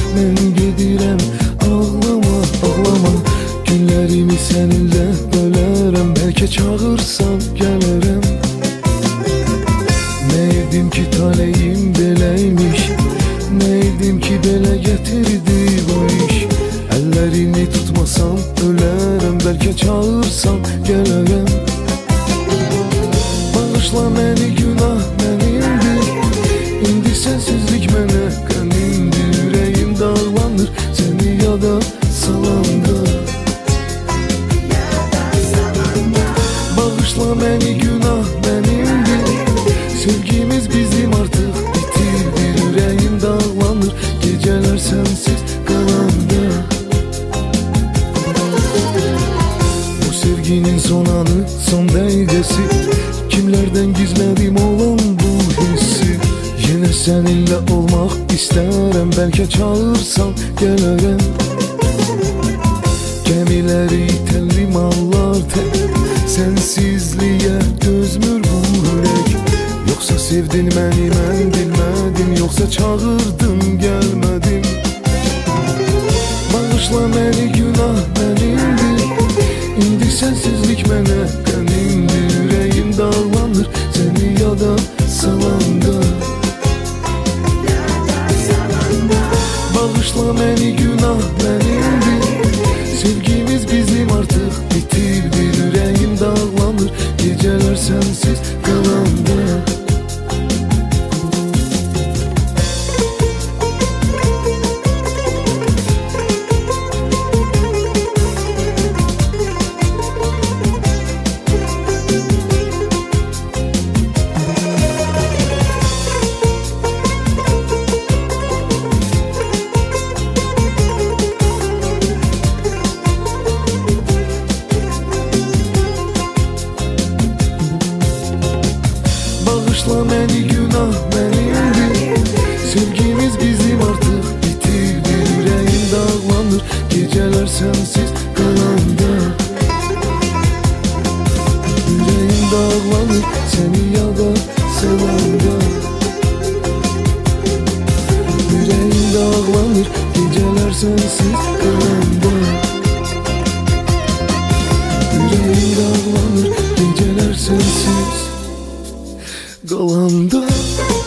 mən gedirəm. Ağlama, ağlama, günlərimi səninlə bölərəm. Bəlkə çağırsan gələrəm. Nə edim ki taleyim beləymiş, nə edim ki belə gətirdi bu iş. Əllərini tutmasam ölərəm, bəlkə çağırsan gələrəm. Bağışla məni, günah mənimdir, indi sensizlik mənə qəmimdir. Ürəyim dağlanır səni yada salanda. Bağışla məni, günah mənimdir, sevgimiz bizim artıq bitirdir. Ürəyim dağlanır gecələr sənsiz qalanda. Bu sevginin son anı, son dəqiqəsi, kimlərdən gizlədim olan bu hissi. Yenə səninlə olmaq istərəm, bəlkə çağırsan gələrəm. Gəmiləri itəlli mallar tək, sənsizliyə dözmür bu ürək. Yoxsa sevdin məni mən bilmədim, yoxsa çağırdım gəlmədim. Bağışla məni, günah mənimdir, indi sensizlik mənə qəmimdir. Ürəyim dağlanır səni yada salanda. Bağışla məni, günah mənimdir, sevgimiz bizim artıq bitirdir. Ürəyim dağlanır gecələr sənsiz qalanda. Bağışla məni, günah mənimdir, sevgimiz bizim artıq bitirdir. Ürəyim dağlanır gecələr sənsiz qalanda. Ürəyim dağlanır səni yada salanda. Ürəyim dağlanır gecələr sənsiz qalanda. Ürəyim dağlanır gecələr sənsiz qalanda.